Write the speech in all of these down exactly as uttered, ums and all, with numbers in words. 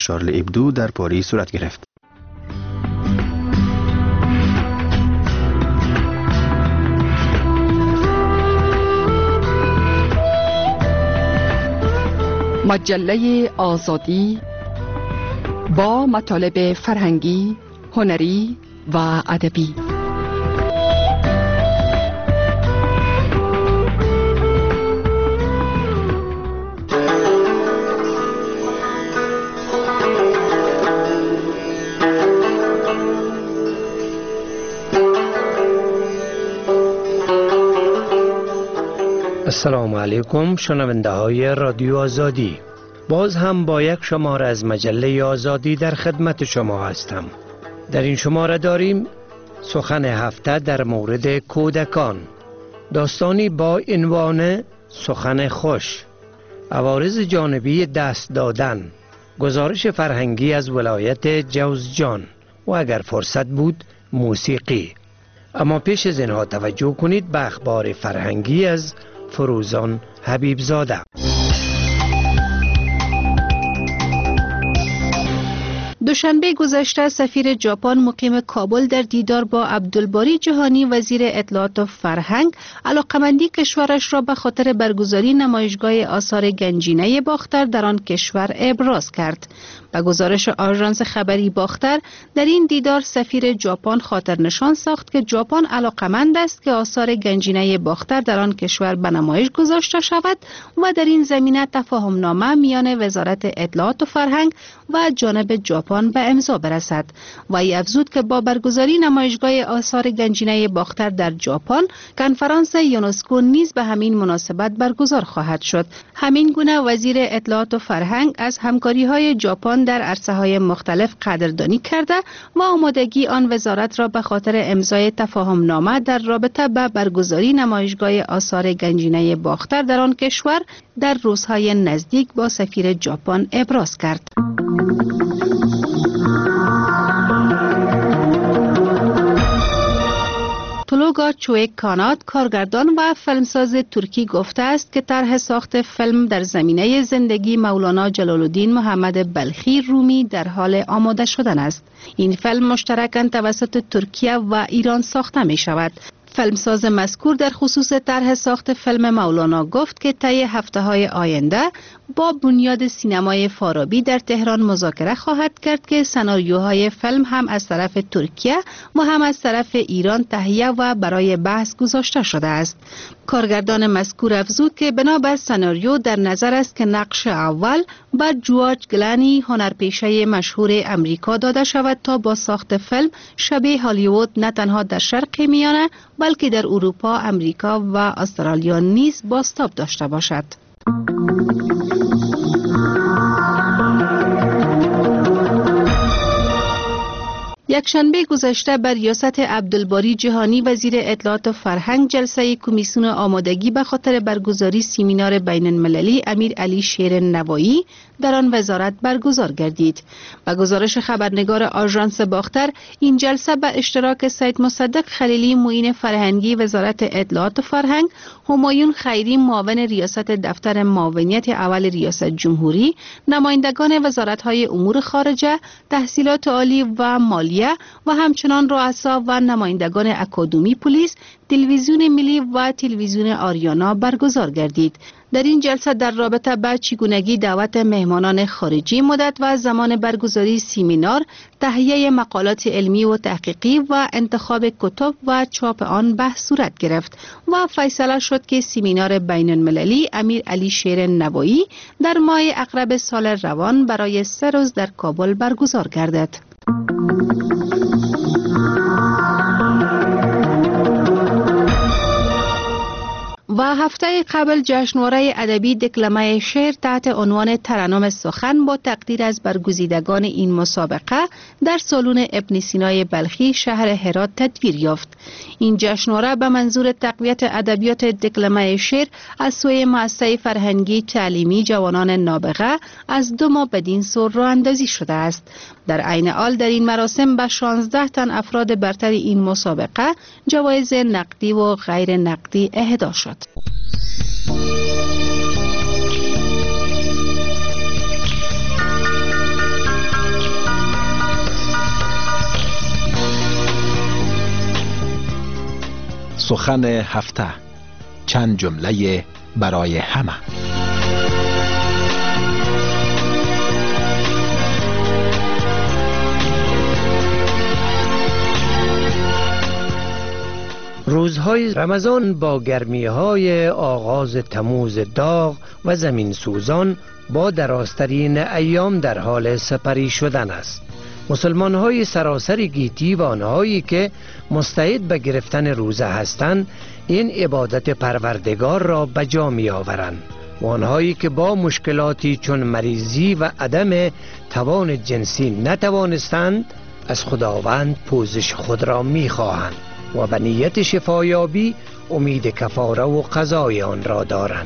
شارل ابدو در پاریس صورت گرفت. مجله آزادی با مطالب فرهنگی، هنری و ادبی. السلام علیکم شنونده های رادیو آزادی. باز هم با یک شماره از مجله آزادی در خدمت شما هستم. در این شماره داریم سخن هفته در مورد کودکان، داستانی با عنوان سخن خوش، عوارض جانبی دست دادن، گزارش فرهنگی از ولایت جوزجان و اگر فرصت بود موسیقی. اما پیش از اینها توجه کنید به اخبار فرهنگی از فروزان حبیب زاده. دوشنبه گذشته سفیر ژاپن مقیم کابل در دیدار با عبدالباری جهانی وزیر اطلاعات و فرهنگ علاقمندی کشورش را به خاطر برگزاری نمایشگاه آثار گنجینه باختر در آن کشور ابراز کرد. به گزارش آژانس خبری باختر، در این دیدار سفیر ژاپن خاطر نشان ساخت که ژاپن علاقمند است که آثار گنجینه باختر در آن کشور به نمایش گذاشته شود و در این زمینه تفاهم نامه میان وزارت اطلاعات و فرهنگ و جانب ژاپن به امضا برسد. و ای افزود که با برگزاری نمایشگاه آثار گنجینه باختر در ژاپن، کنفرانس یونسکو نیز به همین مناسبت برگزار خواهد شد. همین گونه وزیر اطلاعات و فرهنگ از همکاری‌های ژاپن در عرصه‌های مختلف قدردانی کرده و آمادگی آن وزارت را به خاطر امضای تفاهم نامه در رابطه با برگزاری نمایشگاه آثار گنجینه باختر در آن کشور در روزهای نزدیک با سفیر ژاپن ابراز کرد. تولوگا چویک کانات، کارگردان و فیلمساز ترکی، گفته است که طرح ساخت فیلم در زمینه زندگی مولانا جلال الدین محمد بلخی رومی در حال آماده شدن است. این فیلم مشترکاً توسط ترکیه و ایران ساخته می شود. فیلمساز مذکور در خصوص طرح ساخت فیلم مولانا گفت که طی هفته‌های آینده با بنیاد سینمای فارابی در تهران مذاکره خواهد کرد که سناریوهای فیلم هم از طرف ترکیه و هم از طرف ایران تهیه و برای بحث گذاشته شده است. کارگردان مذکور افزود که بنابر سناریو در نظر است که نقش اول بر جورج گلانی، هنرپیشه مشهور امریکا داده شود تا با ساخت فیلم شبیه هالیوود نه تنها در شرق میانه بلکه در اروپا، امریکا و استرالیا نیز بازتاب داشته باشد. یک شنبه گذشته بر ریاست عبدالباری جهانی وزیر اطلاعات و فرهنگ جلسه کمیسیون آمادگی به خاطر برگزاری سمینار بین المللی امیر علی شیر نوایی در آن وزارت برگزار گردید. و گزارش خبرنگار آژانس باختر، این جلسه به اشتراک سید مصدق خلیلی معین فرهنگی وزارت اطلاعات و فرهنگ، همایون خیری معاون ریاست دفتر معاونیت اول ریاست جمهوری، نمایندگان وزارت‌های امور خارجه، تحصیلات عالی و مالیه و همچنان رؤسا و نمایندگان اکادمی پلیس، تلویزیون ملی و تلویزیون آریانا برگزار گردید. در این جلسه در رابطه با چگونگی دعوت مهمانان خارجی، مدت و زمان برگزاری سمینار، تهیه مقالات علمی و تحقیقی و انتخاب کتب و چاپ آن بحث صورت گرفت و فیصله شد که سمینار بین المللی امیر علی شیر نوایی در ماه اقرب سال روان برای سه روز در کابل برگزار گردد. و هفته قبل جشنواره ادبی دکلمه شعر تحت عنوان ترنم سخن با تقدیر از برگزیدگان این مسابقه در سالن ابن سینای بلخی شهر هرات تدبیر یافت. این جشنواره به منظور تقویت ادبیات دکلمه شعر از سوی مؤسسه فرهنگی تعلیمی جوانان نابغه از دو ماه بدین سو راه اندازی شده است. در عین حال در این مراسم به شانزده تن افراد برتر این مسابقه جوایز نقدی و غیر نقدی اهدا شد. سخن هفته، چند جمله برای همه. روزهای رمضان با گرمیهای آغاز تموز داغ و زمین سوزان با درازترین ایام در حال سپری شدن است. مسلمان های سراسر گیتی و آنهایی که مستعد به گرفتن روزه هستند این عبادت پروردگار را به جا می آورند و آنهایی که با مشکلاتی چون مریضی و عدم توان جنسی نتوانستند از خداوند پوزش خود را می خواهند و به نیت شفایابی امید کفاره و قضای آن را دارند.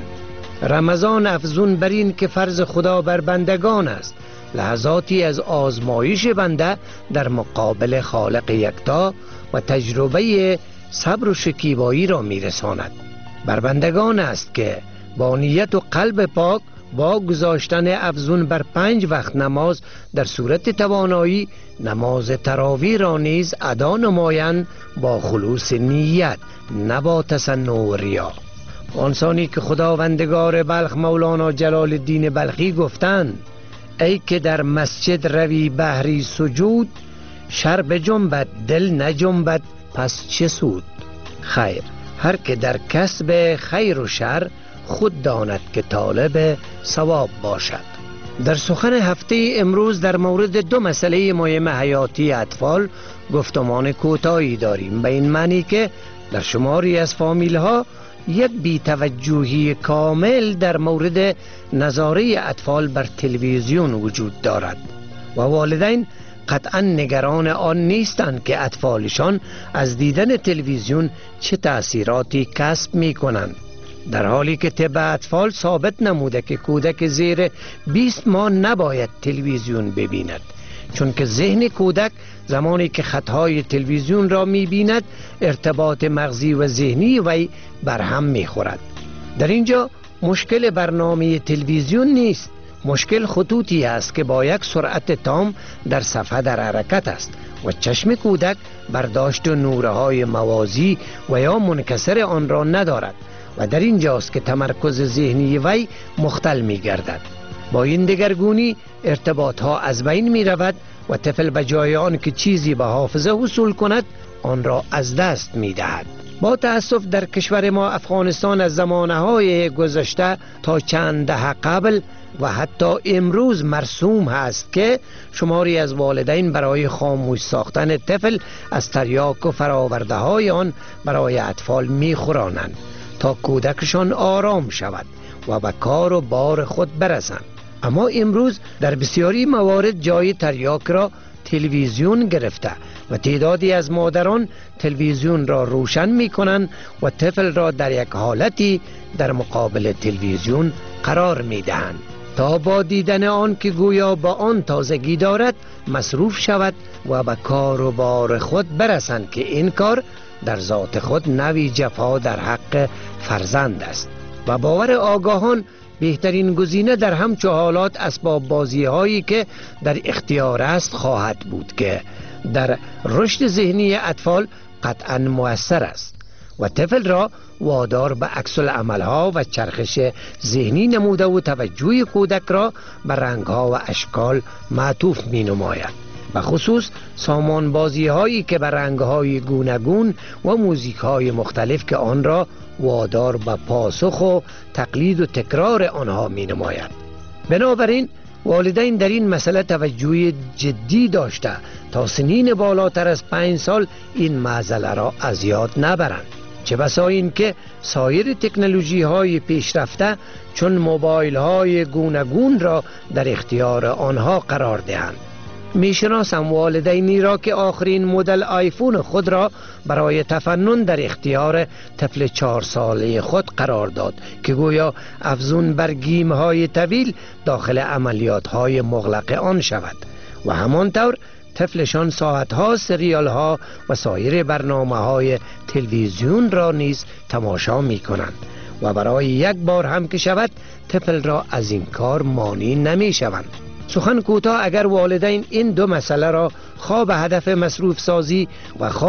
رمضان افزون بر این که فرض خدا بر بندگان است لحظاتی از آزمایش بنده در مقابل خالق یکتا و تجربه صبر و شکیبایی را میرساند. بر بندگان است که با نیت و قلب پاک با گذاشتن افزون بر پنج وقت نماز در صورت توانایی نماز تراویح را نیز ادا نمایند با خلوص نیت نه با تصنع و ریا. آنسانی که خداوندگار بلخ مولانا جلال الدین بلخی گفتند ای که در مسجد روی بهری سجود، شر بجنبد دل نجنبد پس چه سود. خیر، هر که در کسب خیر و شر خود داند که طالب ثواب باشد. در سخن هفته امروز در مورد دو مسئله مهم حیاتی اطفال گفتمان کوتاهی داریم، به این معنی که در شماری از فامیل ها یک بی‌توجهی کامل در مورد نظاره اطفال بر تلویزیون وجود دارد و والدین قطعا نگران آن نیستند که اطفالشان از دیدن تلویزیون چه تأثیراتی کسب می کنند، در حالی که طب اطفال ثابت نموده که کودک زیر بیست ماه نباید تلویزیون ببیند، چون که ذهن کودک زمانی که خطهای تلویزیون را می بیند ارتباط مغزی و ذهنی وی برهم می خورد. در اینجا مشکل برنامه تلویزیون نیست، مشکل خطوطی است که با یک سرعت تام در صفحه در حرکت است و چشم کودک برداشت نورهای موازی و یا منکسر آن را ندارد و در اینجاست که تمرکز ذهنی وی مختل می گردد. با این دگرگونی ارتباط ها از بین می رود و طفل به جای آن که چیزی به حافظه حصول کند آن را از دست می دهد. با تأسف در کشور ما افغانستان از زمانهای گذشته تا چند دهه قبل و حتی امروز مرسوم هست که شماری از والدین برای خاموش ساختن طفل از تریاک و فراورده های آن برای اطفال می خورانند تا کودکشان آرام شود و به کار و بار خود برسند. اما امروز در بسیاری موارد جای تریاک را تلویزیون گرفته و تعدادی از مادران تلویزیون را روشن می کنند و طفل را در یک حالتی در مقابل تلویزیون قرار می دهند تا با دیدن آن که گویا با آن تازگی دارد مصروف شود و به کار و بار خود برسند که این کار در ذات خود نوی جفا در حق فرزند است و باور آگاهان بهترین گزینه در همچو حالات اسباب بازی هایی که در اختیار است خواهد بود که در رشد ذهنی اطفال قطعا مؤثر است و طفل را وادار به عکس العمل ها و چرخش ذهنی نموده و توجه کودک را به رنگ ها و اشکال معطوف می نماید، و خصوص سامان بازی هایی که به رنگ های گوناگون و موزیک های مختلف که آن را وادار به پاسخ و تقلید و تکرار آنها می نماید. بنابراین والدین در این مسئله توجه جدی داشته تا سنین بالاتر از پنج سال این معضله را از یاد نبرند، چه بسا این که سایر تکنولوژی های پیشرفته چون موبایل های گوناگون را در اختیار آنها قرار دهند. میشناسم والدینی را که آخرین مدل آیفون خود را برای تفنن در اختیار طفل چهار ساله خود قرار داد که گویا افزون بر گیم های طویل داخل عملیات های مغلق آن شود و همانطور طفلشان ساعت ها سریال ها و سایر برنامه های تلویزیون را نیز تماشا می کنند و برای یک بار هم که شود طفل را از این کار مانع نمی شوند. سخن کوتاه، اگر والدین این دو مسئله را خواه به هدف مصروف سازی و خواه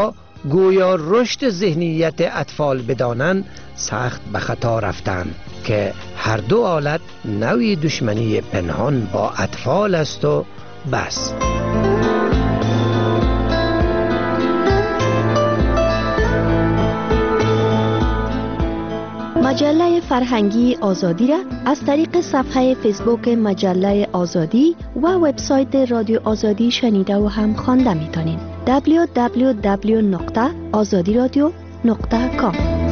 گویا رشد ذهنیت اطفال بدانند سخت به خطا رفتند که هر دو حالت نوعی دشمنی پنهان با اطفال است و بس. مجله فرهنگی آزادی را از طریق صفحه فیسبوک مجله آزادی و وبسایت رادیو آزادی شنیده و هم خوانده می‌تونید. دبلیو دبلیو دبلیو نقطه آزادی رادیو نقطه کام.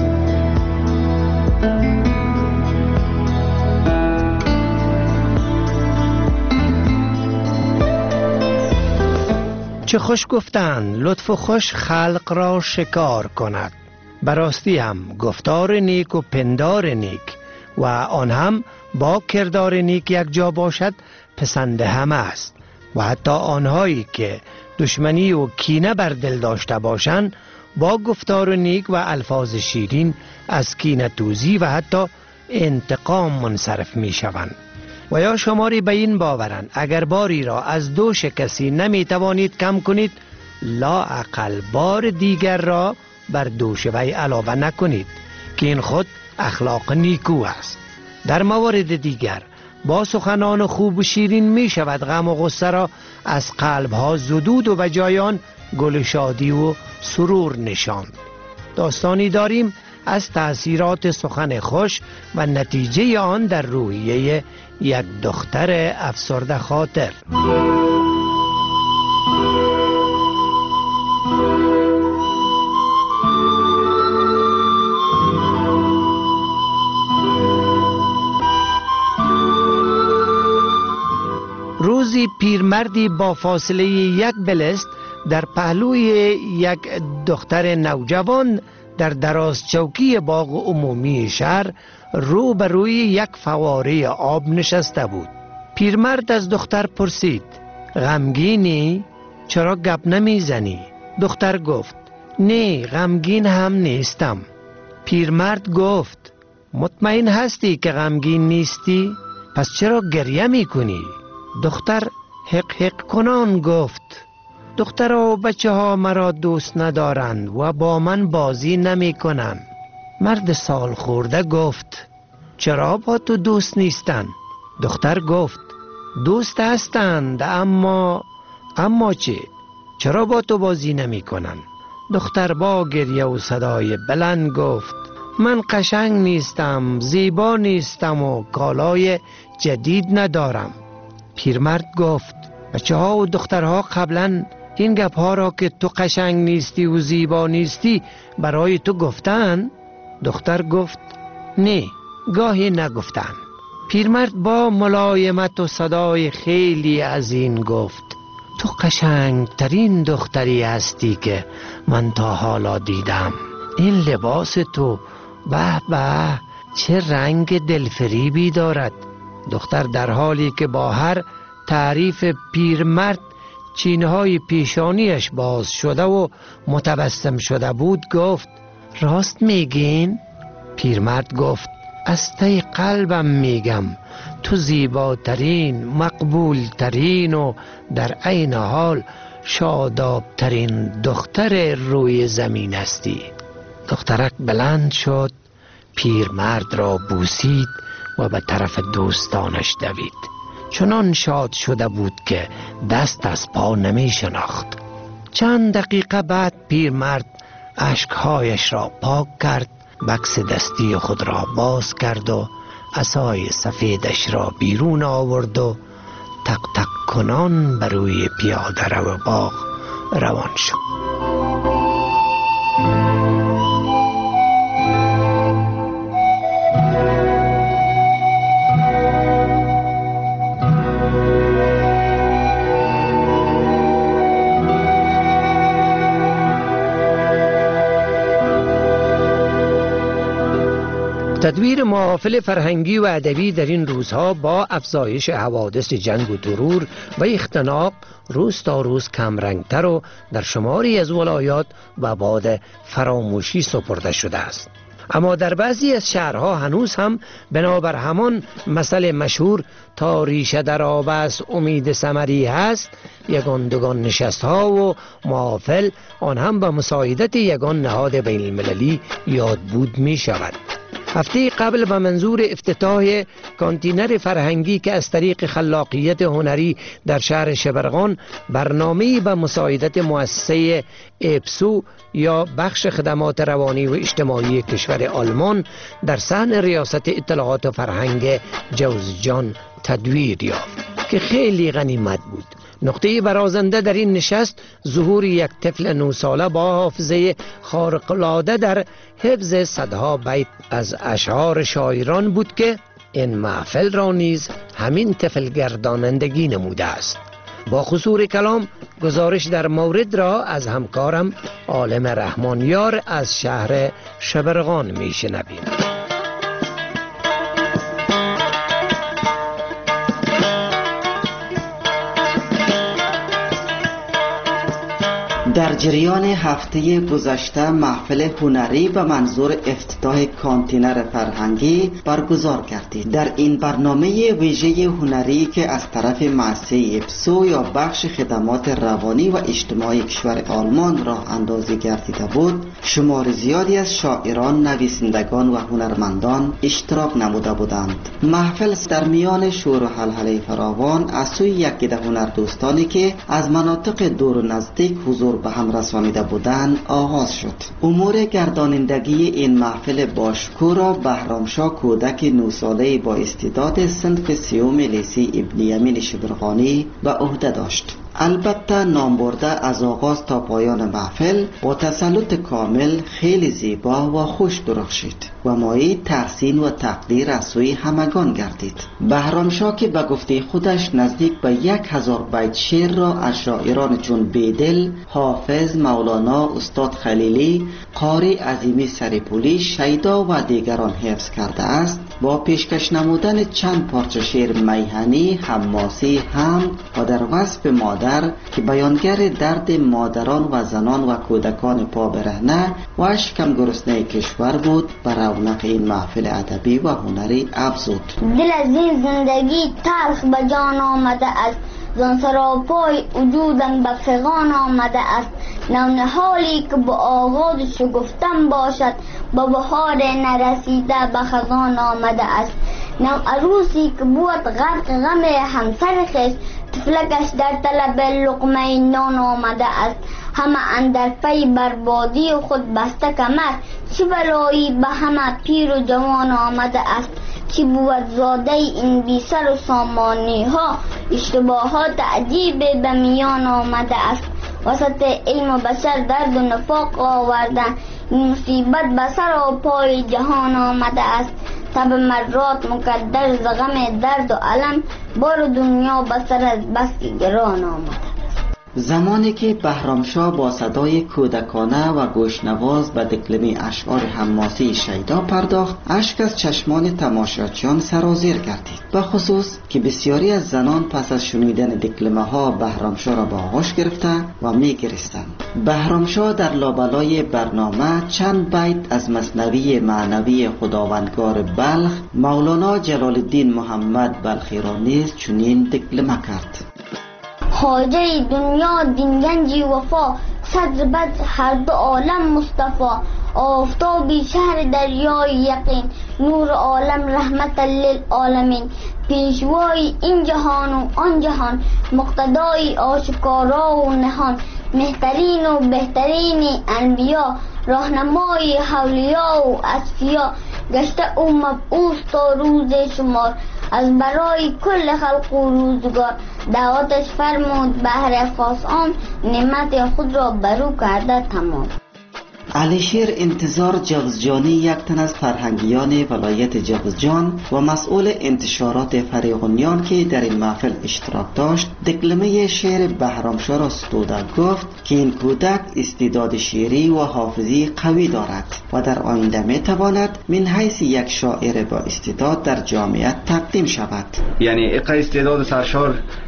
چه خوش گفتند لطف و خوش خلق را شکار کند. براستی هم گفتار نیک و پندار نیک و آن هم با کردار نیک یک جا باشد پسند همه است و حتی آنهایی که دشمنی و کینه بر دل داشته باشند با گفتار نیک و الفاظ شیرین از کینه توزی و حتی انتقام منصرف می شوند. و یا شماری به این باورند اگر باری را از دوش کسی نمی توانید کم کنید، لااقل بار دیگر را بر دوش وی علاوه نکنید که این خود اخلاق نیکو است. در موارد دیگر با سخنان خوب و شیرین می شود غم و غصه را از قلبها زدود و به جای آن گل شادی و سرور نشاند. داستانی داریم از تأثیرات سخن خوش و نتیجه آن در روحیه یک دختر افسرده خاطر. روزی پیرمردی با فاصله یک بلست در پهلوی یک دختر نوجوان در دراز چوکی باغ عمومی شهر رو به روی یک فواره آب نشسته بود. پیرمرد از دختر پرسید: غمگینی؟ چرا گپ نمیزنی؟ دختر گفت: نه، غمگین هم نیستم. پیرمرد گفت: مطمئن هستی که غمگین نیستی؟ پس چرا گریه میکنی؟ دختر حق حق کنان گفت: دختر و بچه ها مرا دوست ندارند و با من بازی نمی کنند. مرد سال خورده گفت: چرا با تو دوست نیستند؟ دختر گفت: دوست هستند اما اما چه؟ چرا با تو بازی نمی کنند؟ دختر با گریه و صدای بلند گفت: من قشنگ نیستم، زیبا نیستم و کالای جدید ندارم. پیرمرد گفت: بچه ها و دخترها قبلا این گپ ها را که تو قشنگ نیستی و زیبا نیستی برای تو گفتن؟ دختر گفت: نه، گاهی نگفتن. پیرمرد با ملایمت و صدای خیلی عظیم گفت: تو قشنگ ترین دختری هستی که من تا حالا دیدم. این لباس تو به به چه رنگ دلفریبی دارد. دختر در حالی که با هر تعریف پیرمرد چینهای پیشانیش باز شده و متبسم شده بود گفت: راست میگین؟ پیرمرد گفت: از ته قلبم میگم تو زیباترین، مقبولترین و در عین حال شادابترین دختر روی زمین هستی. دخترک بلند شد، پیرمرد را بوسید و به طرف دوستانش دوید. چنان شاد شده بود که دست از پا نمی شناخت. چند دقیقه بعد پیرمرد اشکهایش را پاک کرد، بکس دستی خود را باز کرد و عصای سفیدش را بیرون آورد و تق تق کنان بر روی پیاده رو باغ روان شد. تدویر محافل فرهنگی و ادبی در این روزها با افزایش حوادث جنگ و ترور و اختناق روز تا روز کمرنگتر و در شماری از ولایات و باد فراموشی سپرده شده است. اما در بعضی از شهرها هنوز هم بنابر همان مثل مشهور تا ریشه در آب است امید ثمری هست، یگان دوگان نشست ها و محافل آن هم به مساعدت یگان نهاد بین المللی یاد بود می شود. هفته قبل به منظور افتتاح کانتینر فرهنگی که از طریق خلاقیت هنری در شهر شبرغان برنامه‌ای به مساعدت مؤسسه اپسو یا بخش خدمات روانی و اجتماعی کشور آلمان در صحن ریاست اطلاعات و فرهنگ جوزجان تدویر یافت که خیلی غنیمت بود. نقطه برازنده در این نشست ظهور یک طفل نو ساله با حافظه خارق‌العاده در حفظ صدها بیت از اشعار شاعران بود که این محفل را نیز همین طفل گردانندگی نموده است. با خصوص کلام گزارش در مورد را از همکارم عالم رحمانیار از شهر شبرغان می شنویم. در جریان هفته گذشته محفل هنری به منظور افتتاح کانتینر فرهنگی برگزار گردید. در این برنامه ویژه هنری که از طرف مؤسسه اپسو یا بخش خدمات روانی و اجتماعی کشور آلمان راه اندازی گردیده بود، شمار زیادی از شاعران، نویسندگان و هنرمندان اشتراک نموده بودند. محفل در میان شور و هلهله فراوان از سوی یکدیگر هنردوستانی که از مناطق دور و نزدیک حضور به هم رسانیده بودند آغاز شد. امور گردانندگی این محفل باشکوه را بهرامشاه کودک نه ساله با استعداد صنف سیوم لیسه ابن یمین شبرغانی به عهده داشت. البته نام برده از آغاز تا پایان محفل با تسلط کامل خیلی زیبا و خوش درخشید و مایه تحسین و تقدیر از سوی همگان گردید. بهرامشاه که به گفته خودش نزدیک به یک هزار بیت شعر را از شاعران چون بیدل، حافظ، مولانا، استاد خلیلی، قاری عظیمی سریپولی، شیدا و دیگران حفظ کرده است، با پیشکش نمودن چند پارچه شعر میهنی، حماسی، حمد و در وصف مادر که بیانگر درد مادران و زنان و کودکان پا برهنه و شکم گرسنه کشور بود، بر رونق این محفل ادبی و هنری افزود. دل از این زندگی تلخ به جان آمده است، زان سراپای وجودم به فغان آمده است. نون حالی که با آغاز شگفتم باشد، با بهار نرسیده به خزان آمده است. نو عروسی که بود غرق غم همسر خیش، طفلکش در طلب لقمه نان آمده است. همه اندر پی بربادی و خود بسته کمر، چه بلایی به همه پیر و جوان آمده است. چی بود زاده این بی سر و سامانی ها، اشتباهات عجیب به میان آمده است. وسط علم و بشر درد و نفاق آوردن، مصیبت به سر و پای جهان آمده است. تب مرات مقدر ز غم درد و علم، بار دنیا به سر از بس گران آمده. زمانی که بهرامشاه با صدای کودکانه و گوشنواز به دکلمه اشعار حماسی شیدا پرداخت، اشک از چشمان تماشاچیان سرازیر گردید، به خصوص که بسیاری از زنان پس از شنیدن دکلمه ها بهرامشاه را به آغوش گرفته و می گریستند. بهرامشاه در لابلای برنامه چند بیت از مثنوی معنوی خداوندگار بلخ مولانا جلال الدین محمد بلخی را نیز چنین دکلمه کرد: خواجه دنیا دین گنجی وفا، صدر بد هر دو عالم مصطفی. آفتابی شهر دریای یقین، نور عالم رحمت للعالمین. پیشوای این جهان و آن جهان، مقتدای آشکارا و نهان. مهترین و بهترین انبیا، راهنمای اولیا و اصفیا. گشته او مبعوث تا روز شمار، از برای کل خلق و روزگار. دعوتش فرمود بهر خاص عام، نعمت خود را برو کرده تمام. علیشیر انتظار جوزجانی یک تن از فرهنگیان ولایت جوزجان و مسئول انتشارات فریغونیان که در این محفل اشتراک داشت، دکلمه شعر بهرامشاه را ستوده گفت که این کودک استعداد شعری و حافظی قوی دارد و در آینده می تواند من حیث یک شاعر با استعداد در جامعه تقدیم شود. یعنی اقا استعداد سرشار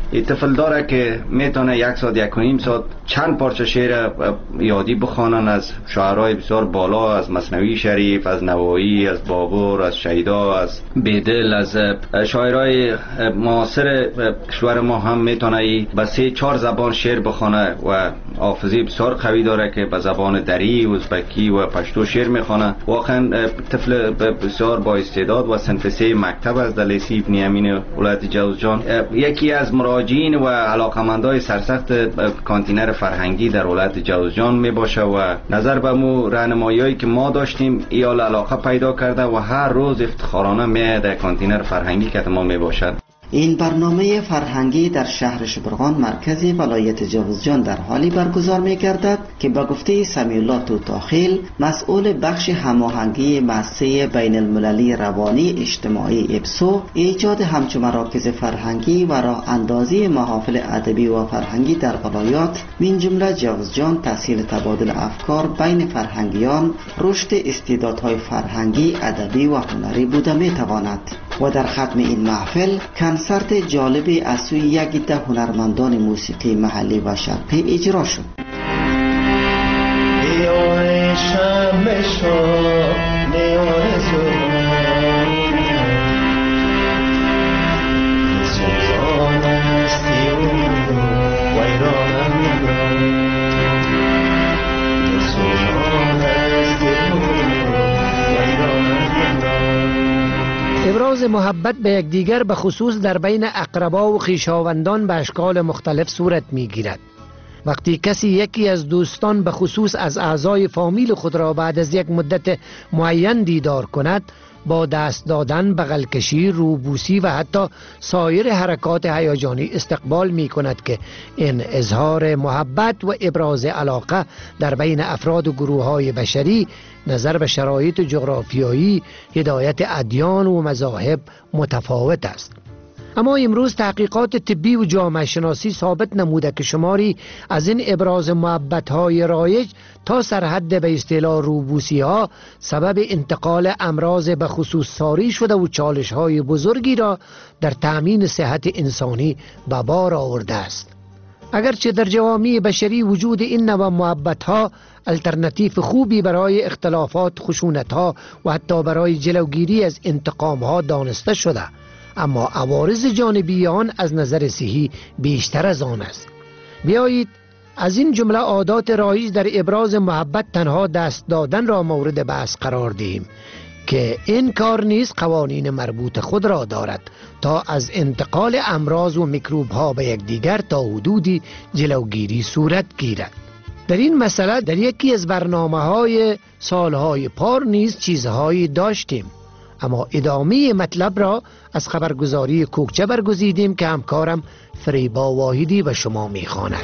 این طفل داره که میتونه یک ساعت یک و نیم ساعت چند پارچه شعر یادی بخوانن از شاعرای بسیار بالا، از مثنوی شریف، از نوایی، از بابور، از شیدا، از بیدل، از شاعرای معاصر کشور ما هم میتونه به سه چهار زبان شعر بخونه و حافظه بسیار قوی داره که به زبان دری، ازبکی و پشتو شعر میخونه. واقعا طفل بسیار با استعداد و صنف سه مکتب از لیسه ابن امین ولایت جوزجان، یکی از مراجعین و علاقمندای سرسخت کانتینر فرهنگی در ولایت جوزجان می باشه و نظر به مو راهنمایی‌هایی که ما داشتیم ایال علاقه پیدا کرده و هر روز افتخارانه می در کانتینر فرهنگی که تمام می باشد. این برنامه فرهنگی در شهر شبرغان مرکز ولایت جوزجان در حالی برگزار می گردد که با گفته سمیع الله توتاخیل مسئول بخش هماهنگی مؤسسه بین المللی روانی اجتماعی ابسو، ایجاد همچون مراکز فرهنگی و راه اندازی محافل ادبی و فرهنگی در ولایات من جمله جوزجان تسهیل تبادل افکار بین فرهنگیان، رشد استعدادهای فرهنگی، ادبی و هنری بوده می تواند. و در ختم این محفل کنسرت جالبی از سوی یک عده هنرمندان موسیقی محلی و شرقی اجرا شد. ابراز محبت به یکدیگر به خصوص در بین اقربا و خویشاوندان به اشکال مختلف صورت می‌گیرد. وقتی کسی یکی از دوستان به خصوص از اعضای فامیل خود را بعد از یک مدت معین دیدار کند، با دست دادن، بغل کشی، روبوسی و حتی سایر حرکات هیجانی استقبال می کند که این اظهار محبت و ابراز علاقه در بین افراد و گروه های بشری نظر به شرایط جغرافیایی، هدایت ادیان و مذاهب متفاوت است. اما امروز تحقیقات طبی و جامعه شناسی ثابت نموده که شماری از این ابراز محبت‌های رایج تا سرحد به اصطلاح روبوسی‌ها سبب انتقال امراض به خصوص ساری شده و چالش‌های بزرگی را در تأمین صحت انسانی به بار آورده است. اگرچه در جوامع بشری وجود این نوع محبت‌ها الترناتیو خوبی برای اختلافات، خشونت‌ها و حتی برای جلوگیری از انتقام‌ها دانسته شده، اما عوارض جانبی آن از نظر صحی بیشتر از آن است. بیایید از این جمله عادات رایج در ابراز محبت تنها دست دادن را مورد بحث قرار دهیم که این کار نیز قوانین مربوط خود را دارد تا از انتقال امراض و میکروب ها به یکدیگر تا حدودی جلوگیری صورت گیرد. در این مسئله در یکی از برنامه های سالهای پار نیز چیزهایی داشتیم، اما ادامه مطلب را از خبرگزاری کوکچه برگزیدیم که همکارم فریبا واحدی به شما میخواند.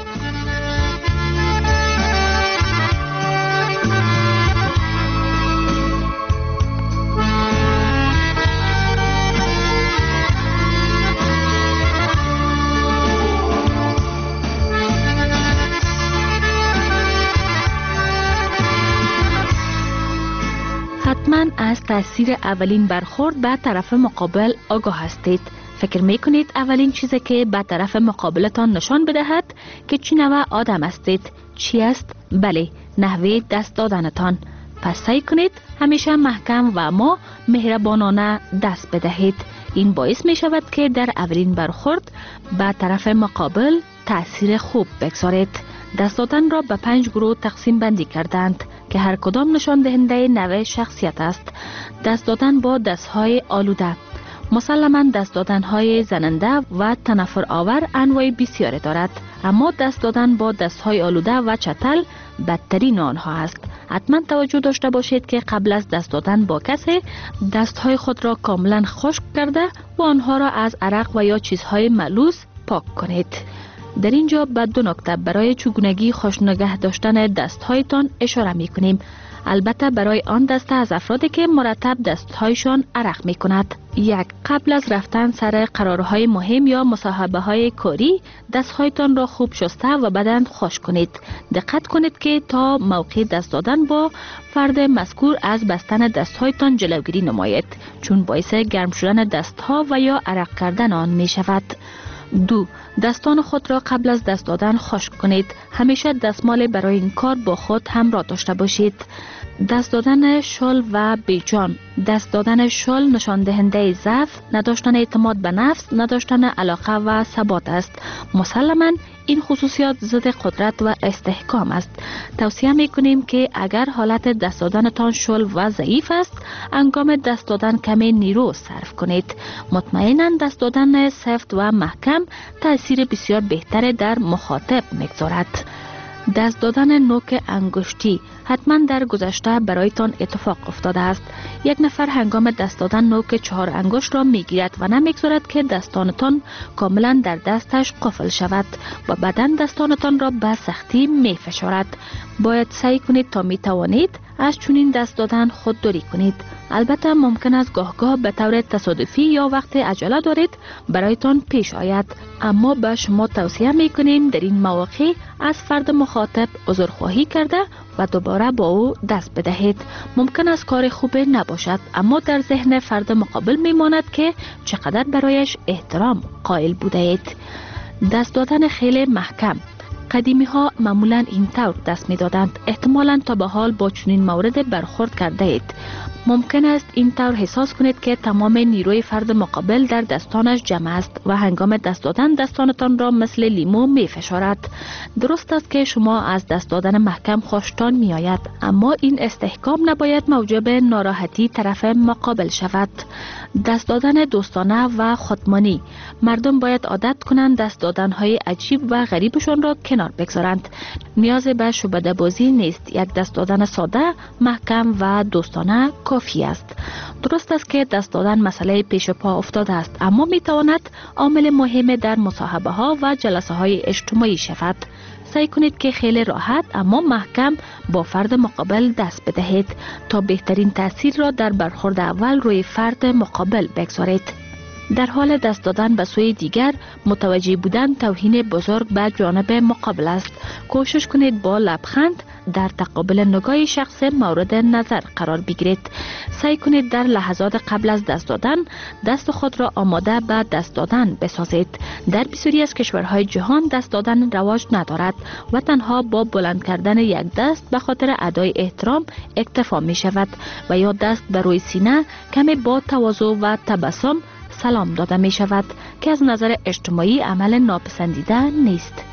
حتما از تاثیر اولین برخورد به طرف مقابل آگاه هستید. فکر میکنید اولین چیزی که به طرف مقابلتان نشان بدهد که چی نوع آدم هستید چی است؟ بله، نحوه دست دادنتان. پس سعی کنید همیشه محکم و اما مهربانانه دست بدهید. این باعث می شود که در اولین برخورد به طرف مقابل تاثیر خوب بگذارید. دست دادن را به پنج گروه تقسیم بندی کردند که هر کدام نشان دهنده نوع شخصیت است. دست دادن با دستهای آلوده. مسلماً دست دادن های زننده و تنفر آور انواع بسیاری دارد، اما دست دادن با دستهای آلوده و چتل بدترین آنها است. حتما توجه داشته باشید که قبل از دست دادن با کسی دستهای خود را کاملا خشک کرده و آنها را از عرق و یا چیزهای ملوث پاک کنید. در اینجا به دو نکته برای چگونگی خوش نگه داشتن دستهایتان اشاره می کنیم. البته برای آن دسته از افرادی که مرتب دستهایشان عرق می کند. یک، قبل از رفتن سر قرارهای مهم یا مصاحبه های کاری دستهایتان را خوب شسته و بدن خشک کنید. دقت کنید که تا موقع دست دادن با فرد مذکور از بستن دستهایتان جلوگیری نماید، چون باعث گرم شدن دستها و یا عرق کردن آن می شود. دو. دستان خود را قبل از دست دادن خشک کنید. همیشه دستمال برای این کار با خود همراه داشته باشید. دست دادن شل و بیجان. دست دادن شل نشان دهنده ضعف، نداشتن اعتماد به نفس، نداشتن علاقه و ثبات است. مسلماً این خصوصیات ضد قدرت و استحکام است. توصیه می‌کنیم که اگر حالت دست دادنتان شل و ضعیف است، هنگام دست دادن کمی نیرو صرف کنید. مطمئناً دست دادن سفت و محکم تأثیر بسیار بهتر در مخاطب می‌گذارد. دست دادن نوک انگشتی. حتما در گذشته برایتان اتفاق افتاده است. یک نفر هنگام دست دادن نوک چهار انگشت را میگیرد و نمیگذارد که دستانتان کاملا در دستش قفل شود و بعداً دستانتان را به سختی میفشارد. باید سعی کنید تا میتوانید از چنین دست دادن خودداری کنید. البته ممکن است گاه-گاه به طور تصادفی یا وقت عجله دارید برایتان پیش آید، اما به شما توصیه میکنیم در این مواقع از فرد مخاطب عذرخواهی کرده و دوباره با او دست بدهید. ممکن است کار خوب نباشد، اما در ذهن فرد مقابل میماند که چقدر برایش احترام قائل بوده اید. دست دادن خیلی محکم. قدیمی ها معمولا این طور دست می دادند. احتمالاً تا به حال با چنین مورد برخورد کرده اید. ممکن است این طور احساس کنید که تمام نیروی فرد مقابل در دستانش جمع است و هنگام دست دادن دستانتان را مثل لیمو می فشارد. درست است که شما از دست دادن محکم خوشتان می آید، اما این استحکام نباید موجب ناراحتی طرف مقابل شود. دست دادن دوستانه و خودمانی. مردم باید عادت کنند دست دادن های عجیب و غریبشون را کنار بگذارند. نیاز به شعبده بازی نیست. یک دست دادن ساده، محکم و دوستانه کافی است. درست است که دست دادن مسئله پیش پا افتاده است، اما می تواند عامل مهم در مصاحبه ها و جلسه های اجتماعی شود. سعی کنید که خیلی راحت اما محکم با فرد مقابل دست بدهید تا بهترین تاثیر را در برخورد اول روی فرد مقابل بگذارید. در حال دست دادن به سوی دیگر متوجه بودن توهین بزرگ به جانب مقابل است. کوشش کنید با لبخند در تقابل نگاه شخص مورد نظر قرار بگیرید. سعی کنید در لحظات قبل از دست دادن دست خود را آماده به دست دادن بسازید. در بسیاری از کشورهای جهان دست دادن رواج ندارد و تنها با بلند کردن یک دست به خاطر ادای احترام اکتفا می شود و یا دست بر روی سینه کمی با تواضع و تبسم سلام داده می شود که از نظر اجتماعی عمل ناپسندیده نیست.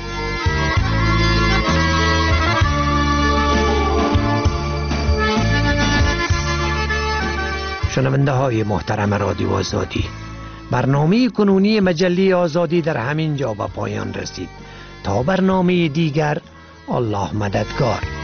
شنونده های محترم رادیو آزادی، برنامه کنونی مجله آزادی در همین جا به پایان رسید. تا برنامه دیگر، الله مددگار.